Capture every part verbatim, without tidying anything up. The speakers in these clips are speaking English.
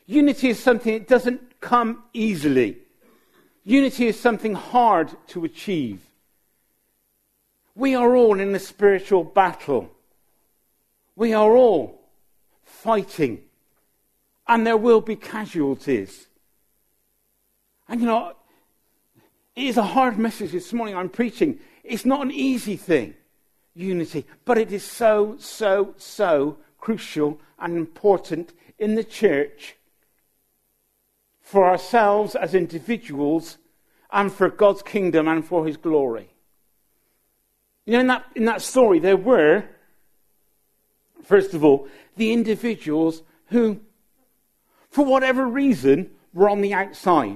Unity is something that doesn't come easily. Unity is something hard to achieve. We are all in a spiritual battle. We are all fighting. And there will be casualties. And you know, it is a hard message this morning I'm preaching. It's not an easy thing, unity. But it is so, so, so crucial and important in the church for ourselves as individuals and for God's kingdom and for his glory. You know, in that, in that story there were, first of all, the individuals who, for whatever reason, were on the outside.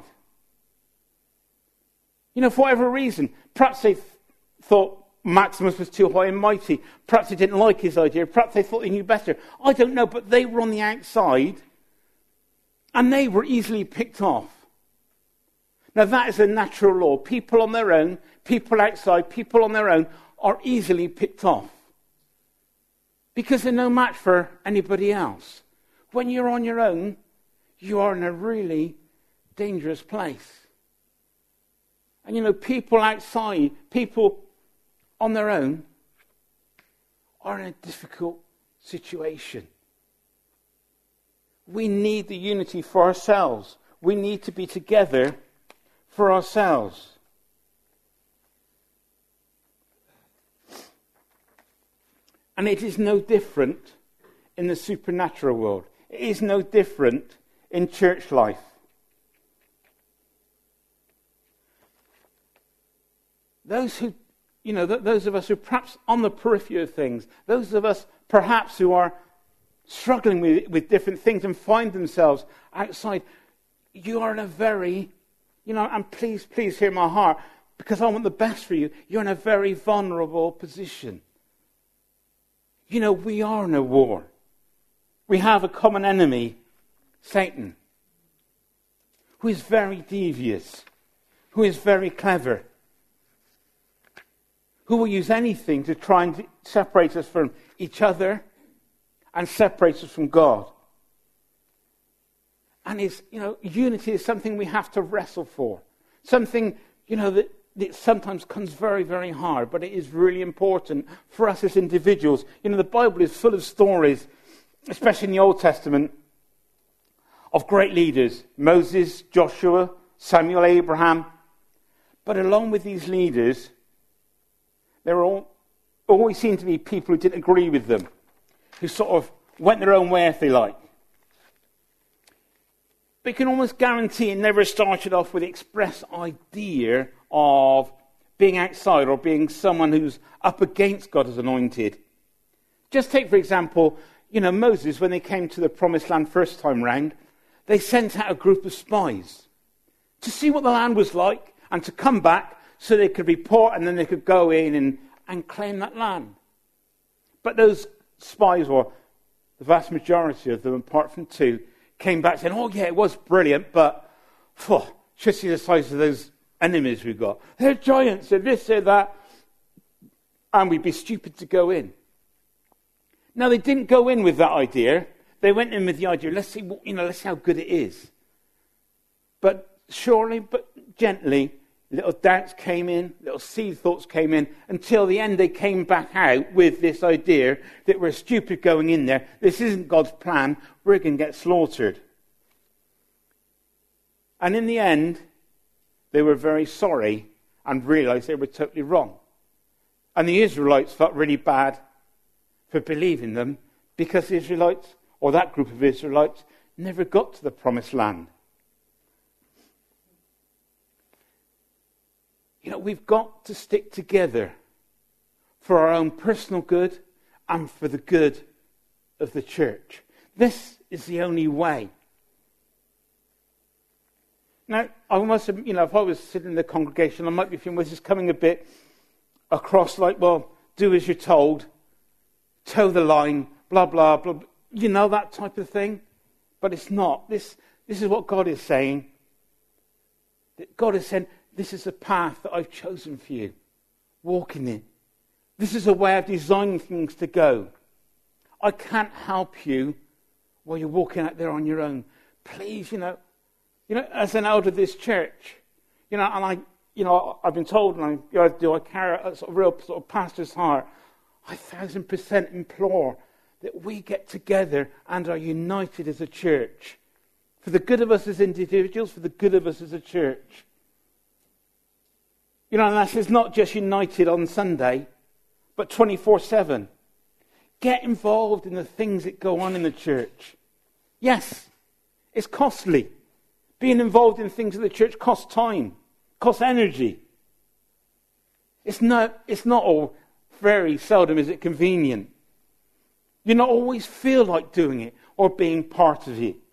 You know, for whatever reason. Perhaps they th- thought Maximus was too high and mighty. Perhaps they didn't like his idea. Perhaps they thought they knew better. I don't know, but they were on the outside. And they were easily picked off. Now that is a natural law. People on their own, people outside, people on their own are easily picked off. Because they're no match for anybody else. When you're on your own, you are in a really dangerous place. And you know, people outside, people on their own are in a difficult situation. We need the unity for ourselves. We need to be together for ourselves. And it is no different in the supernatural world. It is no different in church life. Those who, you know, th- those of us who are perhaps on the periphery of things, those of us perhaps who are struggling with, with different things and find themselves outside, you are in a very, you know, and please, please hear my heart, because I want the best for you, you're in a very vulnerable position. You know, we are in a war. We have a common enemy, Satan, who is very devious, who is very clever, who will use anything to try and separate us from each other and separate us from God. And is, you know, unity is something we have to wrestle for. Something, you know, that, that sometimes comes very, very hard, but it is really important for us as individuals. You know, the Bible is full of stories, especially in the Old Testament, of great leaders. Moses, Joshua, Samuel, Abraham. But along with these leaders, there were all, always seemed to be people who didn't agree with them, who sort of went their own way, if they like. But you can almost guarantee it never started off with the express idea of being outside or being someone who's up against God as anointed. Just take, for example, you know, Moses, when they came to the promised land first time round, they sent out a group of spies to see what the land was like and to come back so they could report and then they could go in and, and claim that land. But those spies, or the vast majority of them, apart from two, came back saying, oh yeah, it was brilliant, but phew, just see the size of those enemies we've got. They're giants, they're this, they're that, and we'd be stupid to go in. Now, they didn't go in with that idea. They went in with the idea, let's see, you know, let's see how good it is. But surely, but gently, little doubts came in, little seed thoughts came in, until the end they came back out with this idea that we're stupid going in there. This isn't God's plan. We're going to get slaughtered. And in the end, they were very sorry and realized they were totally wrong. And the Israelites felt really bad for believing them, because the Israelites, or that group of Israelites, never got to the promised land. You know, we've got to stick together for our own personal good and for the good of the church. This is the only way. Now, I must have, you know, if I was sitting in the congregation, I might be feeling, well, this is coming a bit across like, well, do as you're told, toe the line, blah, blah, blah, you know, that type of thing. But it's not. This, this is what God is saying. That God is saying, this is the path that I've chosen for you. Walk in it. This is a way I've designed things to go. I can't help you while you're walking out there on your own. please, you know, you know, as an elder of this church, you know, and I, you know, I've been told, and I, you know, do I carry a sort of real sort of pastor's heart. I thousand percent implore that we get together and are united as a church, for the good of us as individuals, for the good of us as a church. You know, and that is not just united on Sunday, but twenty-four seven. Get involved in the things that go on in the church. Yes, it's costly. Being involved in things of the church costs time, costs energy. It's not, it's not all, very seldom is it convenient. You not always feel like doing it or being part of it.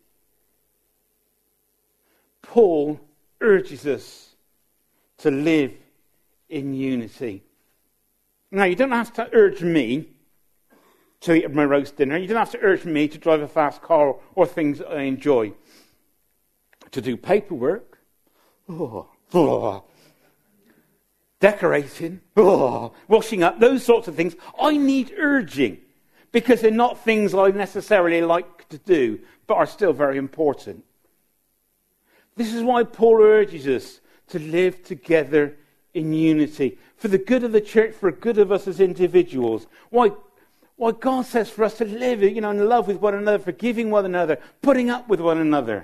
Paul urges us to live in unity. Now, you don't have to urge me to eat my roast dinner. You don't have to urge me to drive a fast car or things that I enjoy. To do paperwork, oh, oh, decorating, oh, washing up, those sorts of things. I need urging because they're not things I necessarily like to do, but are still very important. This is why Paul urges us to live together in unity, for the good of the church, for the good of us as individuals. Why, why God says for us to live, you know, in love with one another, forgiving one another, putting up with one another.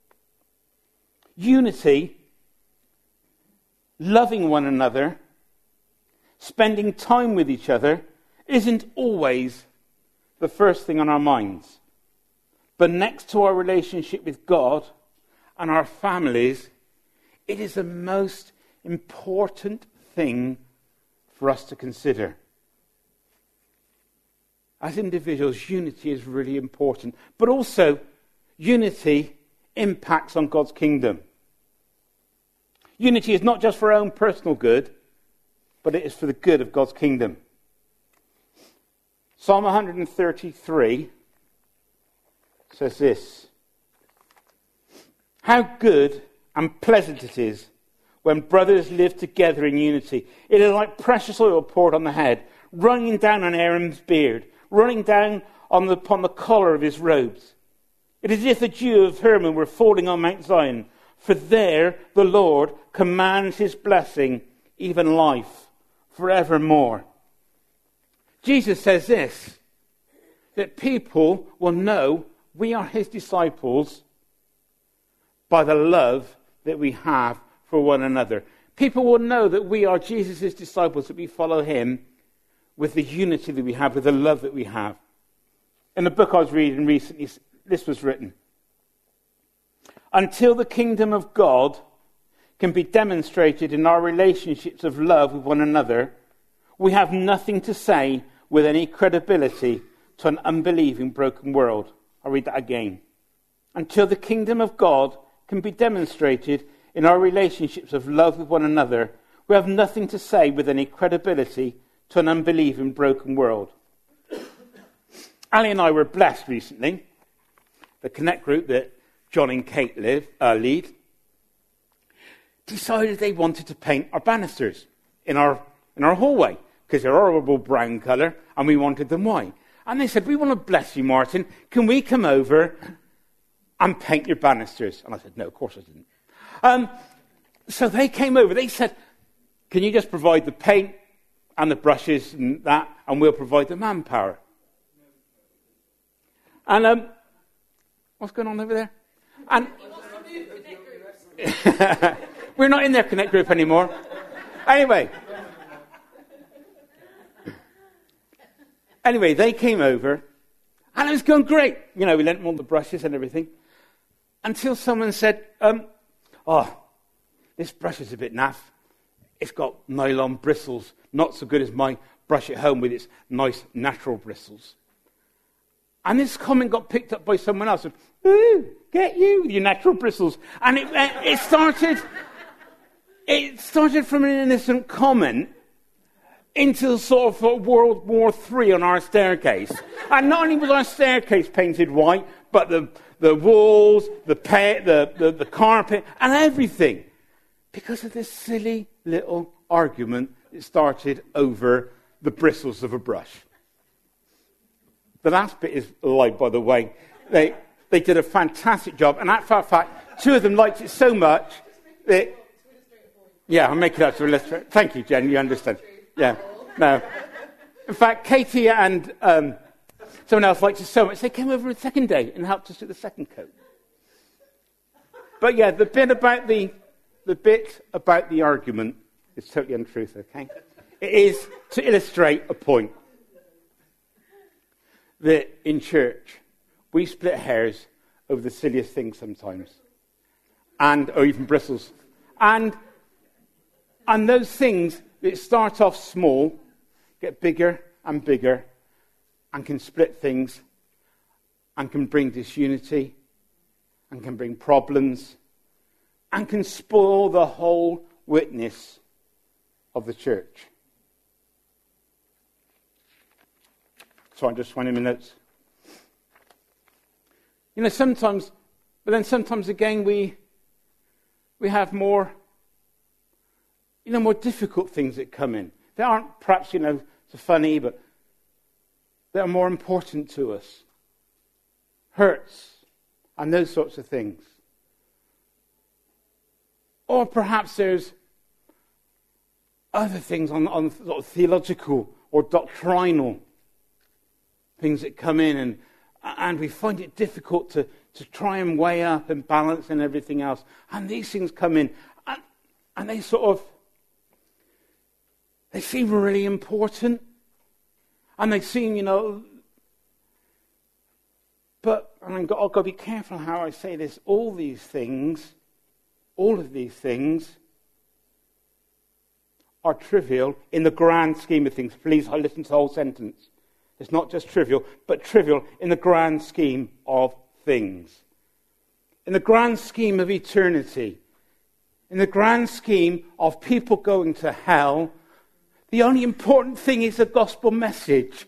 Unity, loving one another, spending time with each other, isn't always the first thing on our minds. But next to our relationship with God and our families, it is the most important thing for us to consider. As individuals, unity is really important. But also, unity impacts on God's kingdom. Unity is not just for our own personal good, but it is for the good of God's kingdom. Psalm one thirty-three says this: "How good and pleasant it is when brothers live together in unity. It is like precious oil poured on the head, running down on Aaron's beard, running down on the, upon the collar of his robes. It is as if the dew of Hermon were falling on Mount Zion. For there the Lord commands his blessing, even life, forevermore." Jesus says this, that people will know we are his disciples by the love that we have for one another. People will know that we are Jesus' disciples, that we follow him with the unity that we have, with the love that we have. In the book I was reading recently, this was written: "Until the kingdom of God can be demonstrated in our relationships of love with one another, we have nothing to say with any credibility to an unbelieving, broken world." I'll read that again. "Until the kingdom of God can be demonstrated in our relationships of love with one another, we have nothing to say with any credibility to an unbelieving, broken world." Ali and I were blessed recently. The Connect group that John and Kate live, uh, lead decided they wanted to paint our banisters in our in our hallway because they're horrible brown colour and we wanted them white. And they said, "We want to bless you, Martin. Can we come over and paint your banisters?" And I said, "No, of course I didn't." Um, so they came over. They said, "Can you just provide the paint and the brushes and that, and we'll provide the manpower?" And um, what's going on over there? And we're not in their Connect group anymore. Anyway. Anyway, they came over, and it was going great. You know, we lent them all the brushes and everything. Until someone said, um, "Oh, this brush is a bit naff. It's got nylon bristles, not so good as my brush at home with its nice natural bristles." And this comment got picked up by someone else. "Ooh, get you with your natural bristles." And it, it started, it started from an innocent comment into sort of a World War Three on our staircase. And not only was our staircase painted white, but the, the walls, the, pa- the, the, the carpet, and everything. Because of this silly little argument that started over the bristles of a brush. The last bit is a lie, by the way. They, they did a fantastic job. And in fact, two of them liked it so much that... Yeah, I'll make it up to illustrate. Thank you, Jen, you understand. Yeah, no. In fact, Katie and um, someone else liked it so much, they came over a second day and helped us do the second coat. But yeah, the bit about the, the bit about the argument is totally untruth, okay? It is to illustrate a point that in church, we split hairs over the silliest things sometimes, and or even bristles. And, and those things that start off small, get bigger and bigger, and can split things, and can bring disunity, and can bring problems, and can spoil the whole witness of the church. So I'm just finding my notes. You know, sometimes, but then sometimes again we we have more, you know, more difficult things that come in. They aren't perhaps, you know, so funny, but they are more important to us. Hurts and those sorts of things. Or perhaps there's other things on, on sort of theological or doctrinal things that come in, and and we find it difficult to, to try and weigh up and balance and everything else. And these things come in, and, and they sort of, they seem really important. And they seem, you know, but, and I've got, I've got to be careful how I say this, all these things, all of these things are trivial in the grand scheme of things. Please listen to the whole sentence. It's not just trivial, but trivial in the grand scheme of things. In the grand scheme of eternity, in the grand scheme of people going to hell, the only important thing is the gospel message.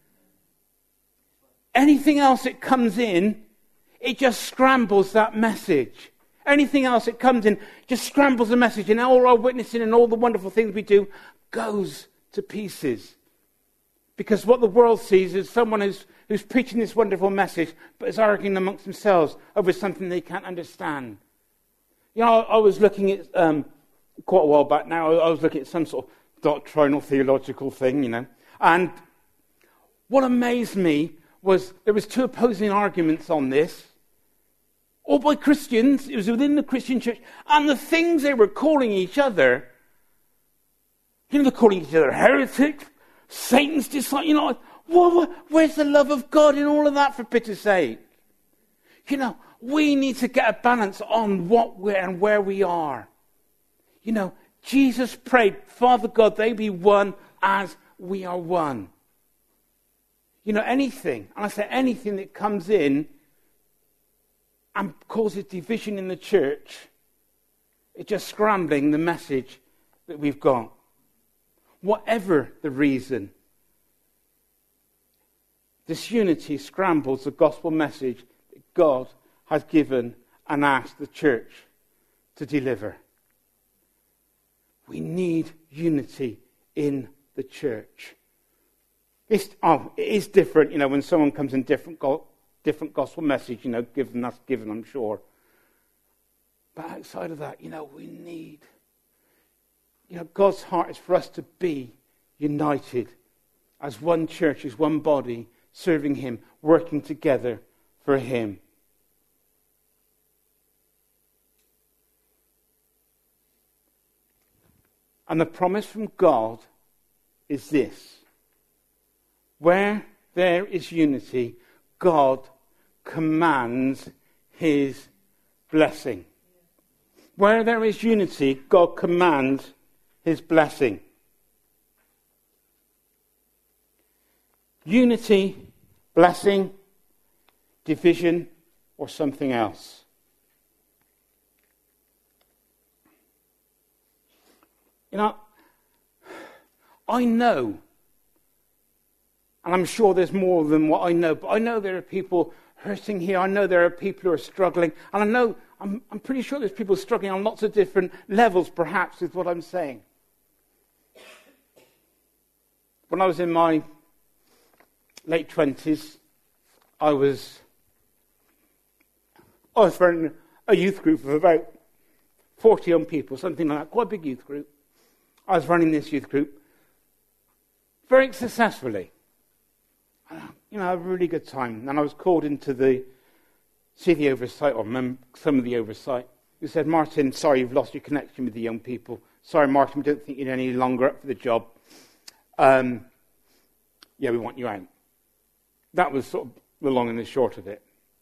Anything else that comes in, it just scrambles that message. Anything else that comes in just scrambles the message, and all our witnessing and all the wonderful things we do goes to pieces. Because what the world sees is someone who's, who's preaching this wonderful message, but is arguing amongst themselves over something they can't understand. You know, I, I was looking at, um, quite a while back now, I was looking at some sort of doctrinal, theological thing, you know. And what amazed me was there was two opposing arguments on this, all by Christians. It was within the Christian church. And the things they were calling each other, you know, they're calling each other heretics, Satan's disciple, you know, what, where's the love of God in all of that, for pity's sake? You know, we need to get a balance on what we're and where we are. You know, Jesus prayed, Father God, they be one as we are one. You know, anything, and I say anything that comes in and causes division in the church, it's just scrambling the message that we've got. Whatever the reason, disunity scrambles the gospel message that God has given and asked the church to deliver. We need unity in the church. It's, oh, it is different, you know, when someone comes in different, go, different gospel message, you know, given that's given, I'm sure. But outside of that, you know, we need, you know, God's heart is for us to be united as one church, as one body, serving Him, working together for Him. And the promise from God is this: where there is unity, God commands His blessing. Where there is unity, God commands His blessing. Unity, blessing, division, or something else. You know, I know, and I'm sure there's more than what I know, but I know there are people hurting here. I know there are people who are struggling. And I know, I'm, I'm pretty sure there's people struggling on lots of different levels, perhaps, with what I'm saying. When I was in my late twenties, I was I was running a youth group of about forty young people, something like that, quite a big youth group. I was running this youth group very successfully. You know, I had a really good time. And I was called into the, see the oversight, or mem- some of the oversight. Who said, Martin, sorry you've lost your connection with the young people. Sorry, Martin, we don't think you're any longer up for the job. Um, yeah, we want you out. That was sort of the long and the short of it.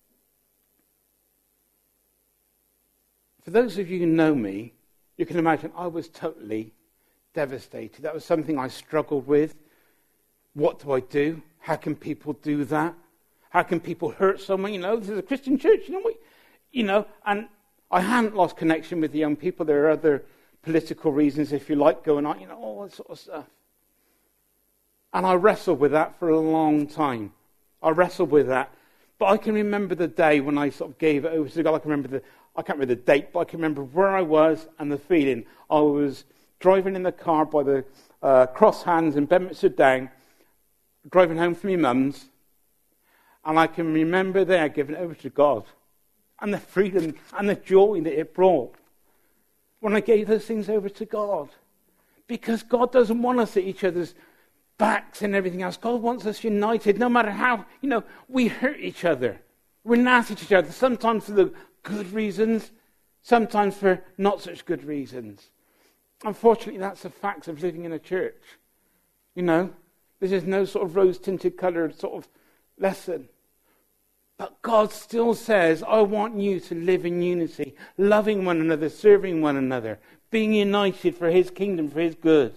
For those of you who know me, you can imagine I was totally devastated. That was something I struggled with. What do I do? How can people do that? How can people hurt someone? You know, this is a Christian church. You know, we, you know, and I hadn't lost connection with the young people. There are other political reasons, if you like, going on. You know, all that sort of stuff. And I wrestled with that for a long time. I wrestled with that. But I can remember the day when I sort of gave it over to God. I can remember the, I can't remember the date, but I can remember where I was and the feeling. I was driving in the car by the uh, Cross Hands in Bedminster Down, driving home from my mum's, and I can remember there giving it over to God, and the freedom and the joy that it brought when I gave those things over to God. Because God doesn't want us at each other's backs and everything else. God wants us united, no matter how, you know, we hurt each other. We're nasty to each other, sometimes for the good reasons, sometimes for not such good reasons. Unfortunately, that's the facts of living in a church. You know, this is no sort of rose-tinted coloured sort of lesson. But God still says, I want you to live in unity, loving one another, serving one another, being united for his kingdom, for his good.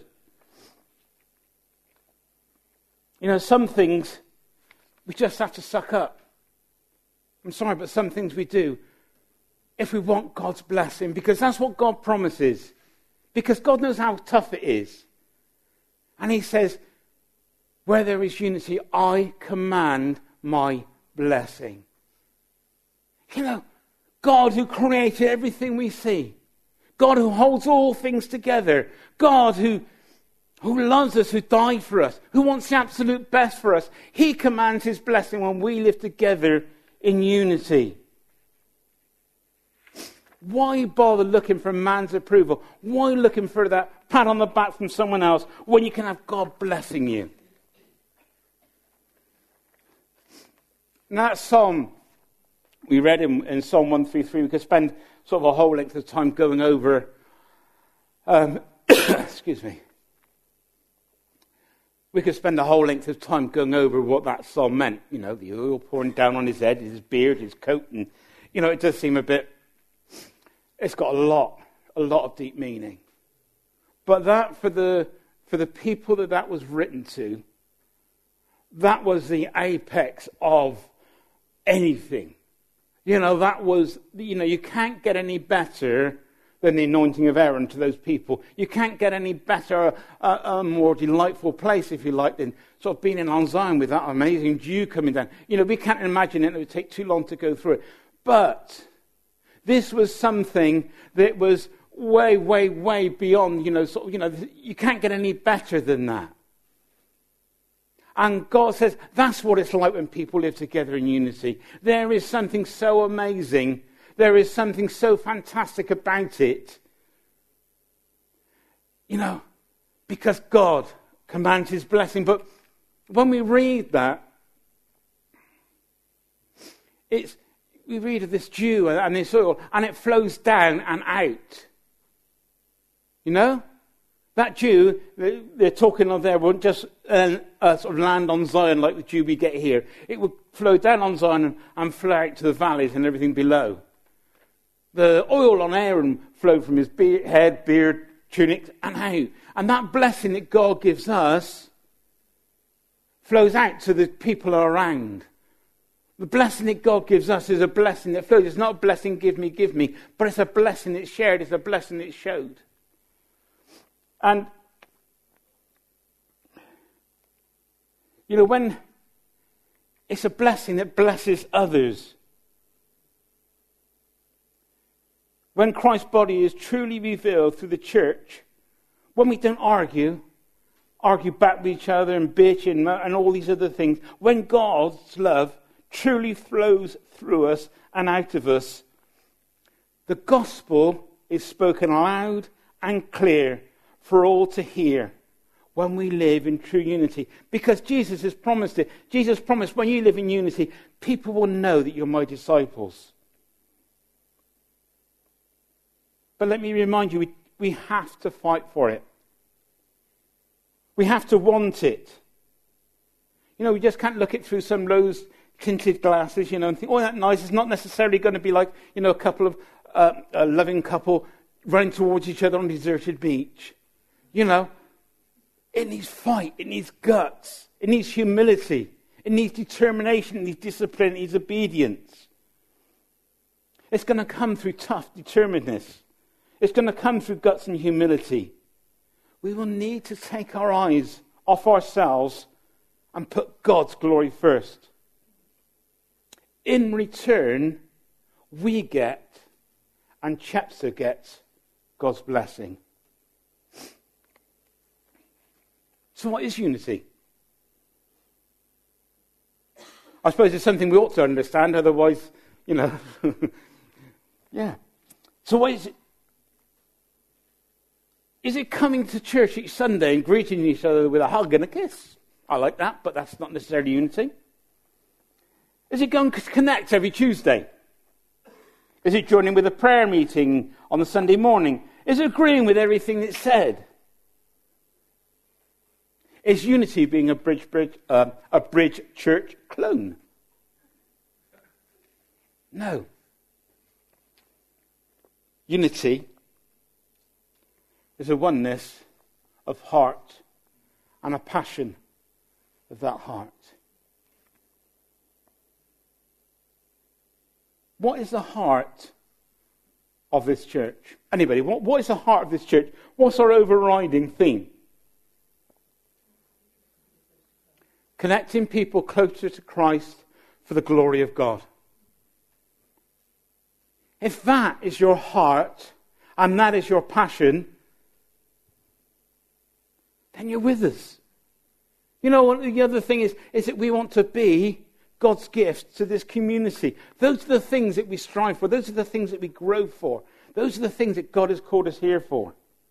You know, some things we just have to suck up. I'm sorry, but some things we do if we want God's blessing, because that's what God promises. Because God knows how tough it is. And he says, where there is unity, I command my blessing. You know, God who created everything we see. God who holds all things together. God who, who loves us, who died for us, who wants the absolute best for us. He commands his blessing when we live together in unity. Why bother looking for man's approval? Why looking for that pat on the back from someone else when you can have God blessing you? Now that psalm we read in, in Psalm one thirty-three, we could spend sort of a whole length of time going over, um, excuse me, we could spend a whole length of time going over what that psalm meant. You know, the oil pouring down on his head, his beard, his coat, and, you know, it does seem a bit, it's got a lot, a lot of deep meaning. But that, for the for the people that that was written to, that was the apex of anything. You know, that was, you know, you can't get any better than the anointing of Aaron to those people. You can't get any better, uh, a more delightful place, if you like, than sort of being in Mount Zion with that amazing dew coming down. You know, we can't imagine it. It would take too long to go through it. But this was something that was way, way, way beyond, you know, sort of, you know, you can't get any better than that. And God says, that's what it's like when people live together in unity. There is something so amazing. There is something so fantastic about it. You know, because God commands his blessing. But when we read that, it's, we read of this dew and this oil, and it flows down and out. You know? That dew, they're talking of there, won't just uh, uh, sort of land on Zion like the dew we get here. It would flow down on Zion and, and flow out to the valleys and everything below. The oil on Aaron flowed from his beard, head, beard, tunic, and out. And that blessing that God gives us flows out to the people around. The blessing that God gives us is a blessing that flows. It's not a blessing, give me, give me, but it's a blessing that's shared. It's a blessing that's showed. And, you know, when it's a blessing that blesses others, when Christ's body is truly revealed through the church, when we don't argue, argue back with each other and bitch and, and all these other things, when God's love truly flows through us and out of us, The gospel is spoken loud and clear for all to hear when we live in true unity. Because Jesus has promised it. Jesus promised when you live in unity, people will know that you're my disciples. But let me remind you, we, we have to fight for it. We have to want it. You know, we just can't look it through some rose-tinted glasses, you know, and think, oh, that's nice. It's not necessarily going to be like, you know, a couple of, uh, a loving couple running towards each other on a deserted beach. You know, it needs fight. It needs guts. It needs humility. It needs determination. It needs discipline. It needs obedience. It's going to come through tough determinedness. It's going to come through guts and humility. We will need to take our eyes off ourselves and put God's glory first. In return, we get, and Chepstow gets, God's blessing. So what is unity? I suppose it's something we ought to understand, otherwise, you know. Yeah. So what is it? Is it coming to church each Sunday and greeting each other with a hug and a kiss? I like that, but that's not necessarily unity. Is it going to connect every Tuesday? Is it joining with a prayer meeting on the Sunday morning? Is it agreeing with everything that's said? Is unity being a bridge, bridge, uh, a bridge church clone? No. Unity is a oneness of heart and a passion of that heart. What is the heart of this church? Anybody, what, what is the heart of this church? What's our overriding theme? Connecting people closer to Christ for the glory of God. If that is your heart and that is your passion, then you're with us. You know, the other thing is, is that we want to be God's gift to this community. Those are the things that we strive for. Those are the things that we grow for. Those are the things that God has called us here for.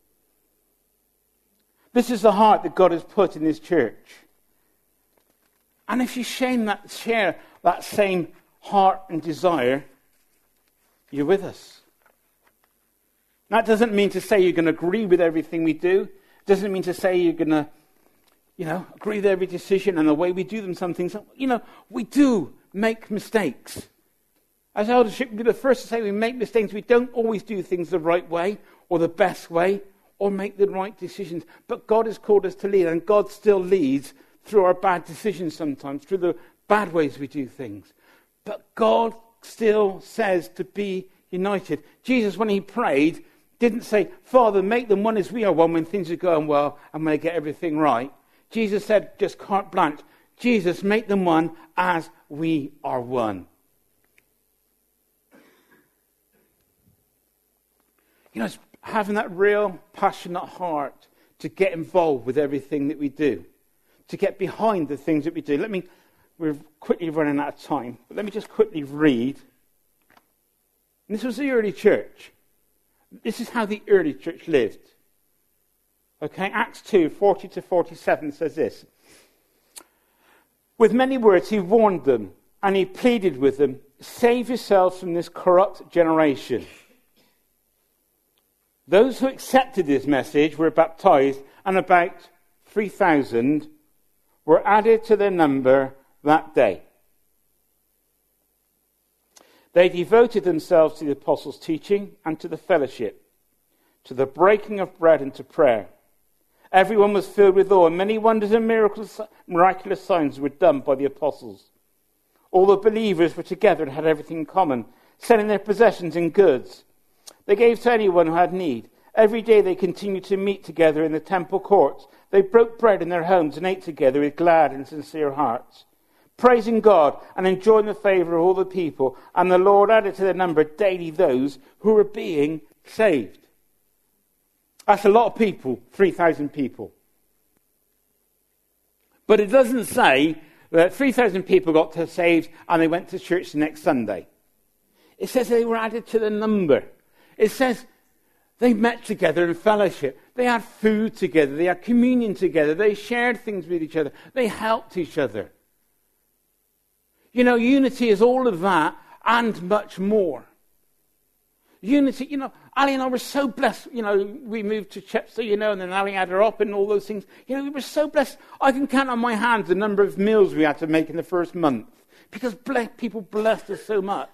This is the heart that God has put in this church. And if you share that, share that same heart and desire, you're with us. That doesn't mean to say you're going to agree with everything we do. It doesn't mean to say you're going to, you know, agree with every decision and the way we do them. Some things, you know, we do make mistakes. As eldership, we're the first to say we make mistakes. We don't always do things the right way or the best way or make the right decisions. But God has called us to lead, and God still leads through our bad decisions sometimes, through the bad ways we do things. But God still says to be united. Jesus, when he prayed, didn't say, Father, make them one as we are one when things are going well and when they get everything right. Jesus said, just carte blanche, Jesus, make them one as we are one. You know, it's having that real passionate heart to get involved with everything that we do, to get behind the things that we do. Let me, we're quickly running out of time, but let me just quickly read. And this was the early church. This is how the early church lived. Okay, Acts two, forty to forty-seven says this. With many words he warned them, and he pleaded with them, save yourselves from this corrupt generation. Those who accepted this message were baptized, and about three thousand were added to their number that day. They devoted themselves to the apostles' teaching and to the fellowship, to the breaking of bread and to prayer. Everyone was filled with awe, and many wonders and miracles, miraculous signs were done by the apostles. All the believers were together and had everything in common, selling their possessions and goods. They gave to anyone who had need. Every day they continued to meet together in the temple courts. They broke bread in their homes and ate together with glad and sincere hearts, praising God and enjoying the favor of all the people. And the Lord added to their number daily those who were being saved. That's a lot of people, three thousand people. But it doesn't say that three thousand people got to saved and they went to church the next Sunday. It says they were added to the number. It says they met together in fellowship. They had food together. They had communion together. They shared things with each other. They helped each other. You know, unity is all of that and much more. Unity, you know, Ali and I were so blessed. You know, we moved to Chepstow, you know, and then Ali had her up and all those things. You know, we were so blessed. I can count on my hands the number of meals we had to make in the first month because ble- people blessed us so much.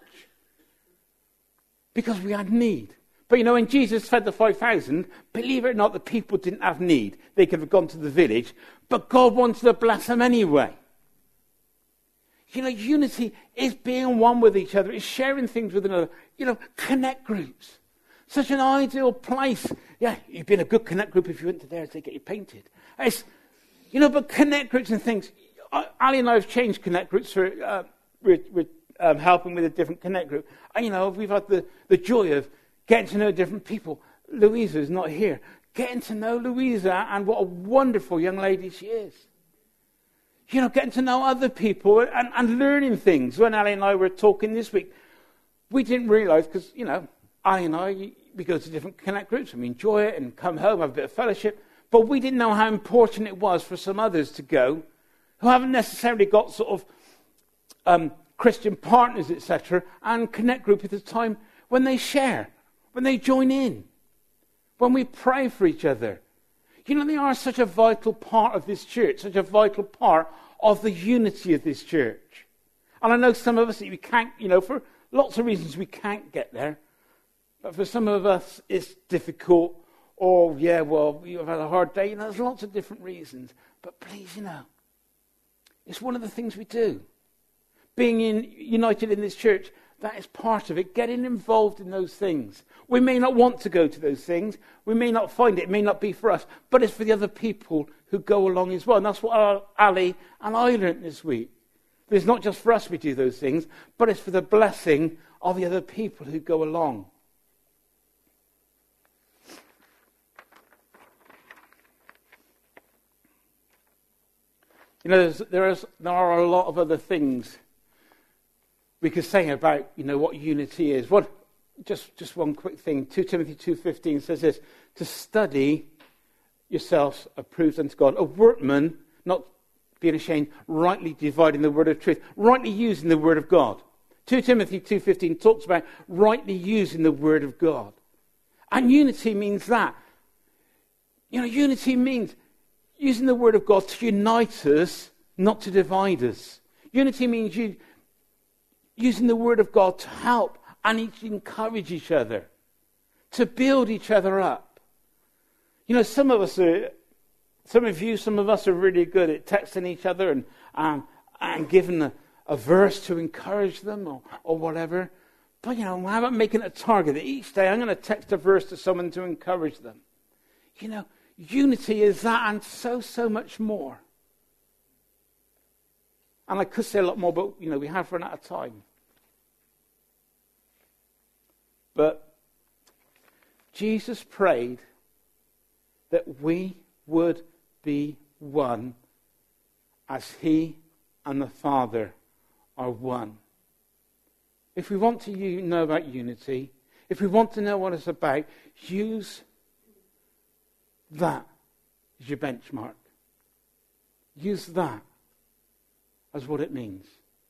Because we had need. But, you know, when Jesus fed the five thousand, believe it or not, the people didn't have need. They could have gone to the village, but God wanted to bless them anyway. You know, unity is being one with each other, is sharing things with another. You know, connect groups. Such an ideal place. Yeah, you'd be in a good connect group if you went to there to get you painted. It's, you know, but connect groups and things. Ali and I have changed connect groups for, uh, with, with um, helping with a different connect group. And, you know, we've had the, the joy of getting to know different people. Louisa's not here. Getting to know Louisa and what a wonderful young lady she is. You know, getting to know other people and, and learning things. When Ali and I were talking this week, we didn't realise, because, you know, Ali and I, we go to different connect groups and we enjoy it and come home, have a bit of fellowship. But we didn't know how important it was for some others to go who haven't necessarily got sort of um, Christian partners, et cetera, and connect group at the time when they share, when they join in, when we pray for each other. You know, they are such a vital part of this church, such a vital part of the unity of this church. And I know some of us, we can't, you know, for lots of reasons we can't get there. But for some of us, it's difficult. Or, yeah, well, you've had a hard day. You know, there's lots of different reasons. But please, you know, it's one of the things we do. Being in, united in this church, that is part of it. Getting involved in those things. We may not want to go to those things. We may not find it. It may not be for us. But it's for the other people who go along as well. And that's what Ali and I learned this week. It's not just for us we do those things, but it's for the blessing of the other people who go along. You know, there's, there, is, there are a lot of other things we could say about, you know, what unity is. What, just, just one quick thing. Second Timothy two fifteen says this, to study yourselves approved unto God, a workman, not being ashamed, rightly dividing the word of truth, rightly using the word of God. Second Timothy two fifteen talks about rightly using the word of God. And unity means that. You know, unity means using the word of God to unite us, not to divide us. Unity means you using the word of God to help and each encourage each other, to build each other up. You know, some of us are, some of you, some of us are really good at texting each other and um, and giving a, a verse to encourage them or, or whatever. But, you know, how about making it a target that each day I'm going to text a verse to someone to encourage them? You know, unity is that and so, so much more. And I could say a lot more, but, you know, we have run out of time. But Jesus prayed that we would be one as he and the Father are one. If we want to know about unity, if we want to know what it's about, use that as your benchmark. Use that as what it means.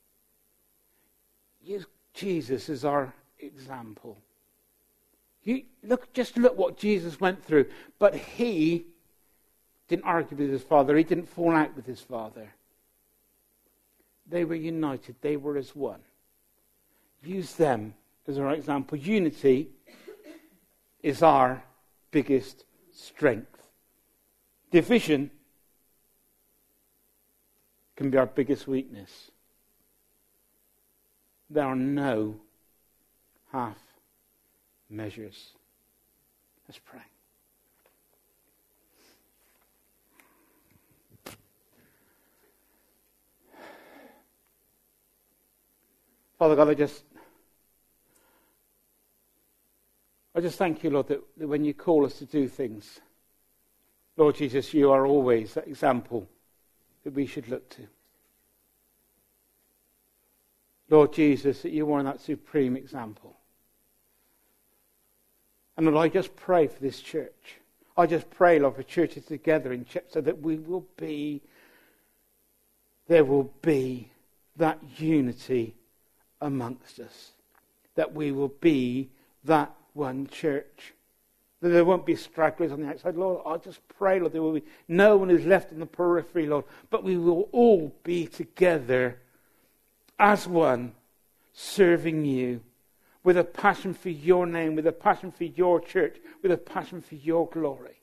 Use Jesus as our example. You look, just look what Jesus went through. But he didn't argue with his Father. He didn't fall out with his Father. They were united. They were as one. Use them as our example. Unity is our biggest strength. Division can be our biggest weakness. There are no half measures. Let's pray. Father God, I just I just thank you, Lord, that, that when you call us to do things, Lord Jesus, you are always that example that we should look to. Lord Jesus, that you are that supreme example. And Lord, I just pray for this church. I just pray, Lord, for churches together in church so that we will be, there will be that unity amongst us. That we will be that one church. That there won't be stragglers on the outside. Lord, I just pray, Lord, there will be no one who's left in the periphery, Lord. But we will all be together as one, serving you with a passion for your name, with a passion for your church, with a passion for your glory.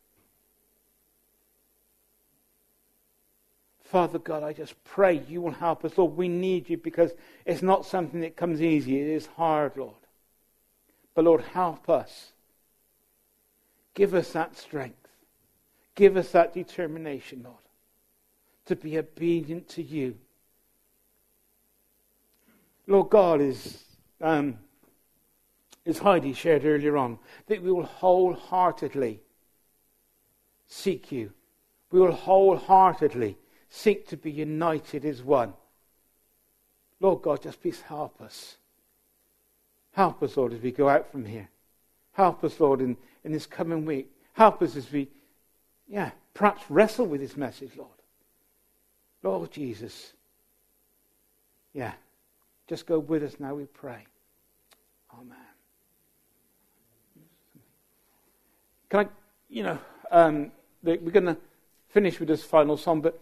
Father God, I just pray you will help us. Lord, we need you because it's not something that comes easy. It is hard, Lord. But Lord, help us. Give us that strength. Give us that determination, Lord, to be obedient to you. Lord God, is, um, as Heidi shared earlier on, that we will wholeheartedly seek you. We will wholeheartedly seek to be united as one. Lord God, just please help us. Help us, Lord, as we go out from here. Help us, Lord, in, in this coming week. Help us as we, yeah, perhaps wrestle with this message, Lord. Lord Jesus, yeah, just go with us now, we pray. Amen. Can I, you know, um, we're going to finish with this final song, but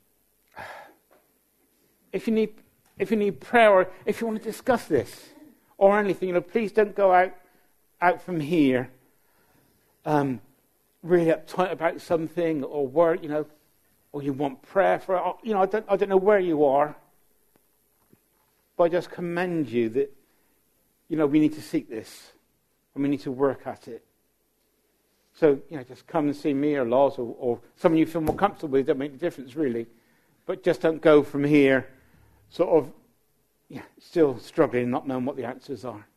if you need, if you need prayer, or if you want to discuss this or anything, you know, please don't go out out from here, um, really uptight about something, or where, you know, or you want prayer for it. You know, I don't, I don't know where you are, but I just commend you that, you know, we need to seek this, and we need to work at it. So, you know, just come and see me or Lars or, or someone you feel more comfortable with. It doesn't make a difference, really. But just don't go from here sort of, yeah, still struggling, not knowing what the answers are.